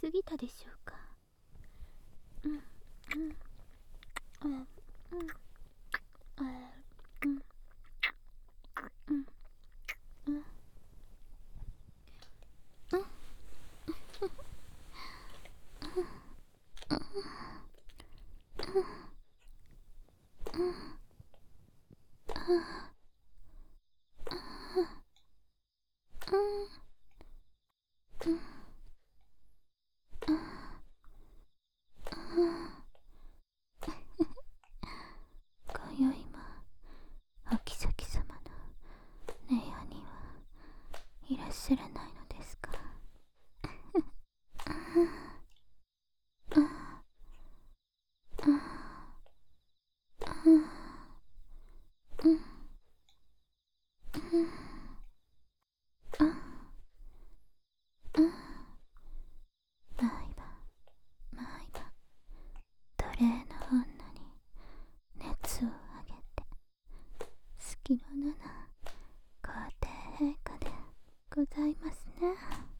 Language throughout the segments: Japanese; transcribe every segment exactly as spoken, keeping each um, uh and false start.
すぎたでしょうか。うんうんうんうんうんうんうんうん今宵もお妃様の寝屋にはいらっしゃらないのですか。毎晩毎晩奴隷の女に熱をあげて隙の七皇帝陛下でございますね。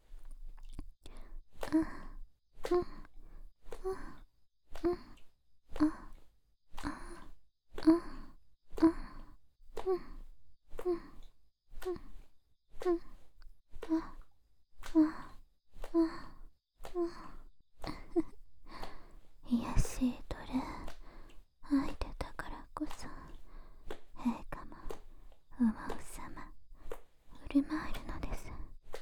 うんうんうんうんうんうんうん癒やしい奴隷相手だからこそ陛下も思うさま振る舞えるのです。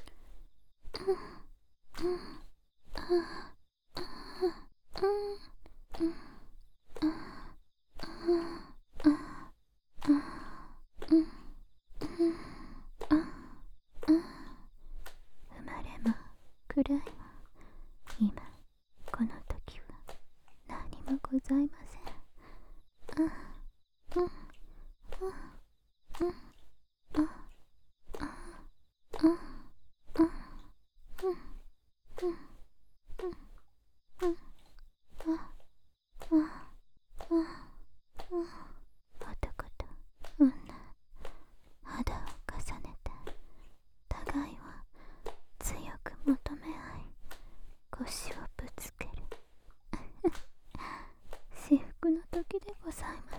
生まれも暗いも今この時は何もございません。男と女肌を重ねて互いを強く求め合い腰をぶつける至福の時でございます。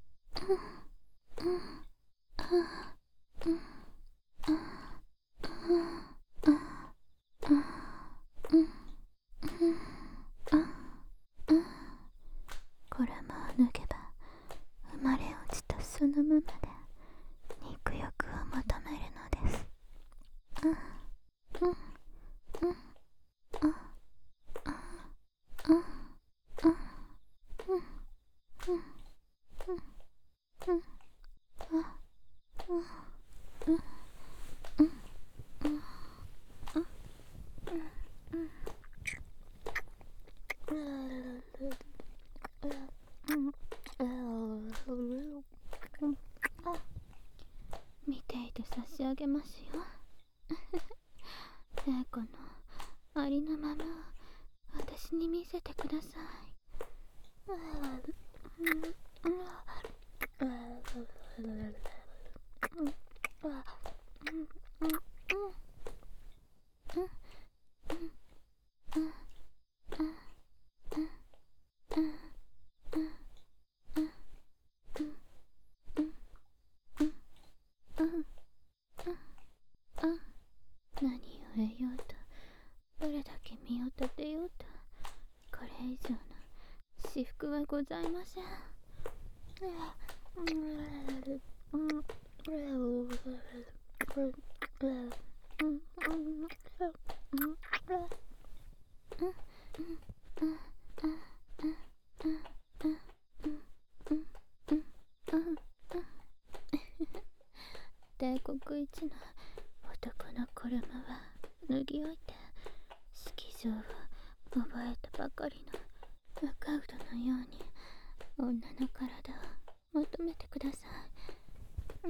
衣を脱げば生まれ落ちたそのままで肉欲を求めるのです。見ていて差し上げますよ。聖子のありのまま私に見せてください。何を得ようとどれだけ身を立てようとこれ以上の至福はございません。帝国一の男の衣は脱ぎ置いて式場を覚えたばかりの若うどのように女の体を求めてください。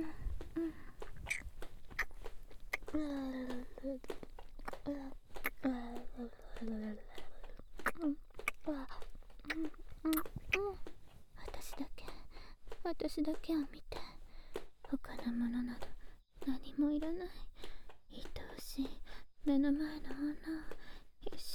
私だけ私だけを見て他のものなど何もいらない。愛おしい目の前の女を一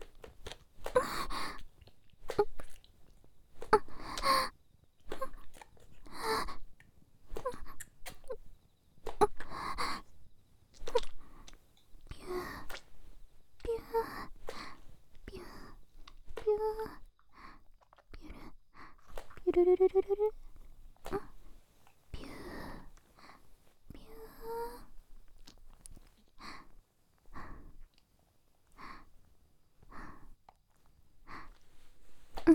あルルルルルルル。ピューピュー。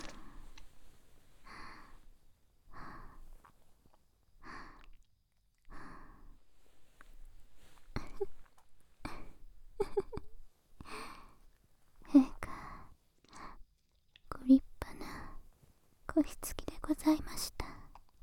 陛下、ご立派なごしつきでございました。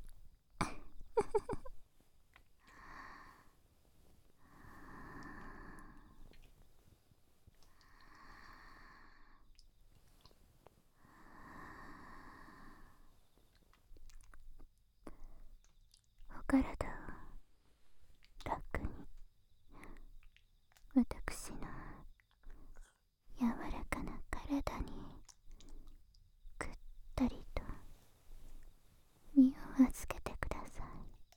お体を楽に、私の柔らかな体にぐったりと身を預けてください。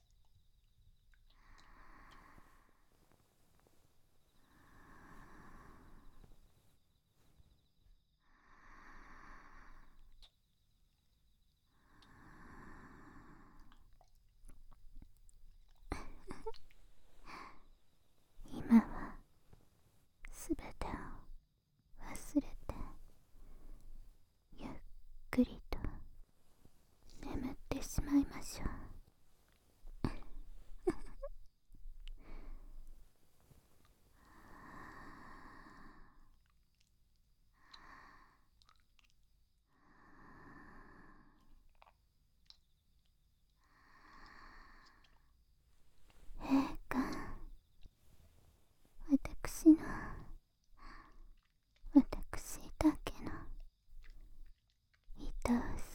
今はすべてを忘れてゆっくりと眠ってしまいましょう。陛下、私の私だけの愛お